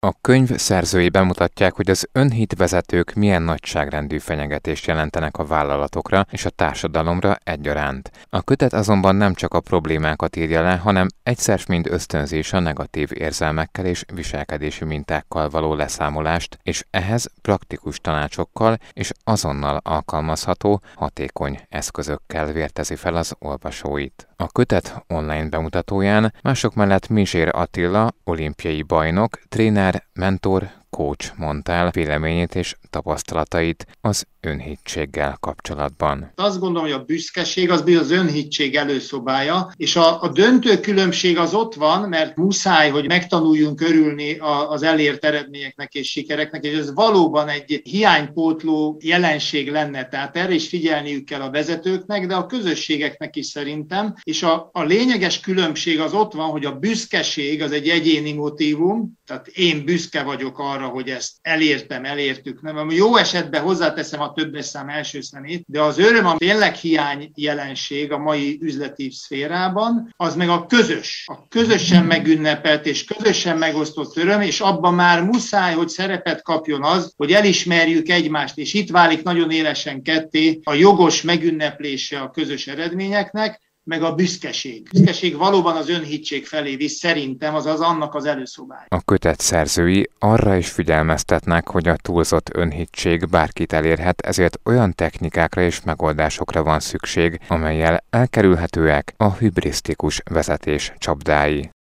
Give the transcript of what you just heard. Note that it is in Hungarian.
A könyv szerzői bemutatják, hogy az önhitvezetők milyen nagyságrendű fenyegetést jelentenek a vállalatokra és a társadalomra egyaránt. A kötet azonban nem csak a problémákat írja le, hanem egyszer mind ösztönzés a negatív érzelmekkel és viselkedési mintákkal való leszámolást, és ehhez praktikus tanácsokkal és azonnal alkalmazható, hatékony eszközökkel vértezi fel az olvasóit. A kötet online bemutatóján mások mellett Mizsér Attila, olimpiai bajnok, tréner, mentor, coach mondta el véleményét és tapasztalatait az önhitséggel kapcsolatban. Azt gondolom, hogy a büszkeség az az önhittség előszobája, és a döntő különbség az ott van, mert muszáj, hogy megtanuljunk örülni az elért eredményeknek és sikereknek, és ez valóban egy hiánypótló jelenség lenne, tehát erre is figyelniük kell a vezetőknek, de a közösségeknek is szerintem, és a lényeges különbség az ott van, hogy a büszkeség az egy egyéni motívum, tehát én büszke vagyok arra, hogy ezt elértük. Nem, jó esetben hozzáteszem a többes szám első szemét, de az öröm, a tényleg hiány jelenség a mai üzleti szférában, az meg a közösen megünnepelt és közösen megosztott öröm, és abban már muszáj, hogy szerepet kapjon az, hogy elismerjük egymást, és itt válik nagyon élesen ketté a jogos megünneplése a közös eredményeknek, meg a büszkeség. A büszkeség valóban az önhittség felé visz, szerintem az annak az előszobája. A kötet szerzői arra is figyelmeztetnek, hogy a túlzott önhittség bárkit elérhet, ezért olyan technikákra és megoldásokra van szükség, amellyel elkerülhetőek a hibrisztikus vezetés csapdái.